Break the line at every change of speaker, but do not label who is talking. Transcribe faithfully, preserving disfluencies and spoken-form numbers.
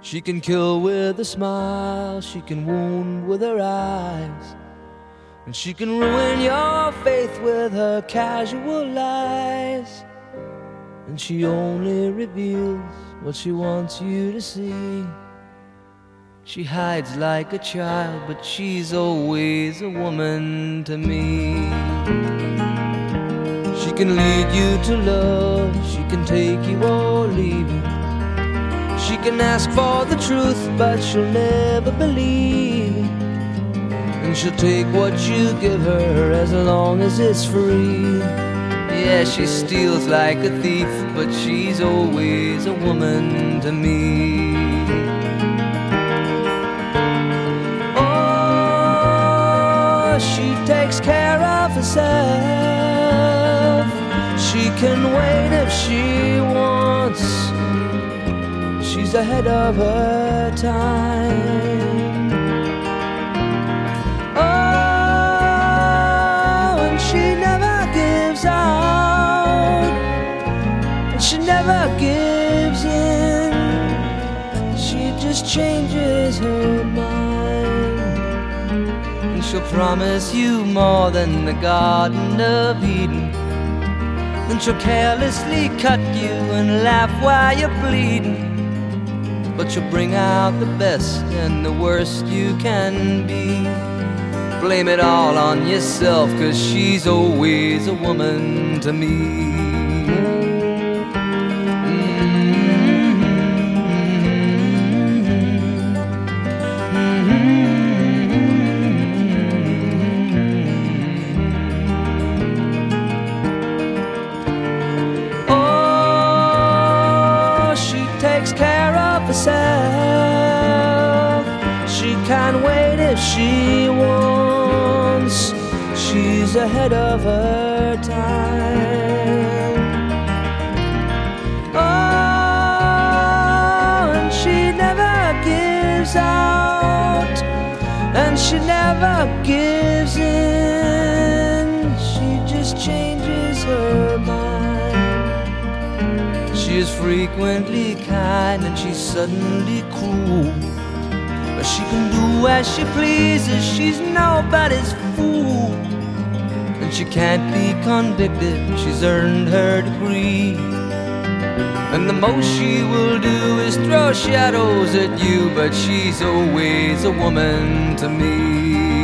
She can kill with a smile, she can wound with her eyes, and she can ruin your faith with her casual lies. And she only reveals what she wants you to see. She hides like a child, but she's always a woman to me. She can lead you to love, she can take you or leave you. She can ask for the truth, but she'll never believe. And she'll take what you give her as long as it's free. Yeah, she steals like a thief, but she's always a woman to me. Oh, she takes care of herself. She can wait if she wants. She's ahead of her time. Oh, and she never gives out, and she never gives in. She just changes her mind, and she'll promise you more than the Garden of Eden. Then she'll carelessly cut you and laugh while you're bleeding. But you'll bring out the best and the worst you can be. Blame it all on yourself, 'cause she's always a woman to me. Oh, she takes care of herself. She can wait if she wants. She's ahead of her time. Oh, and she never gives out, and she never gives in. She just changes her mind. She is frequently kind and she's suddenly cruel, but she can do as she pleases, she's nobody's fool. And she can't be convicted, she's earned her degree. And the most she will do is throw shadows at you, but she's always a woman to me.